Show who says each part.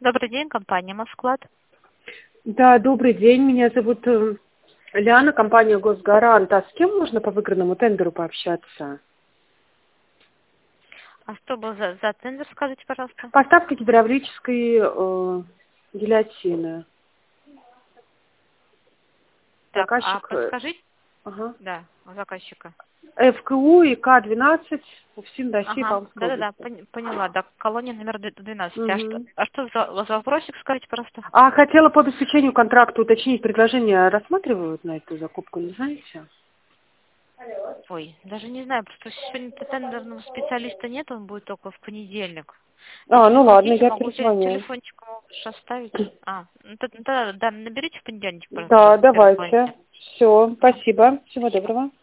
Speaker 1: Добрый день, компания «Москлад».
Speaker 2: Да, добрый день. Меня зовут Ляна, компания «Госгарант». А с кем можно по выигранному тендеру пообщаться?
Speaker 1: А что был за тендер, скажите, пожалуйста?
Speaker 2: Поставка гидравлической гильотины.
Speaker 1: Так, а
Speaker 2: Заказчик
Speaker 1: подскажите,
Speaker 2: ага.
Speaker 1: да, у заказчика.
Speaker 2: ФКУ и К-12, УФСИН России,
Speaker 1: Ага,
Speaker 2: Павловской
Speaker 1: да-да-да,
Speaker 2: области.
Speaker 1: поняла, да, колония номер 12.
Speaker 2: Мгм.
Speaker 1: А что за вопросик, скажите, пожалуйста?
Speaker 2: А хотела по обеспечению контракта уточнить, предложения рассматривают на эту закупку, не знаете?
Speaker 1: Ой, даже не знаю, просто сегодня тендерного специалиста нет, он будет только в понедельник.
Speaker 2: А,
Speaker 1: Если
Speaker 2: ну ладно,
Speaker 1: хотите,
Speaker 2: я
Speaker 1: могу
Speaker 2: перезвоню.
Speaker 1: телефончик ваш оставить. Да, наберите в понедельник,
Speaker 2: Да,
Speaker 1: пожалуйста,
Speaker 2: давайте.
Speaker 1: перезвоните.
Speaker 2: Все, спасибо. Всего доброго.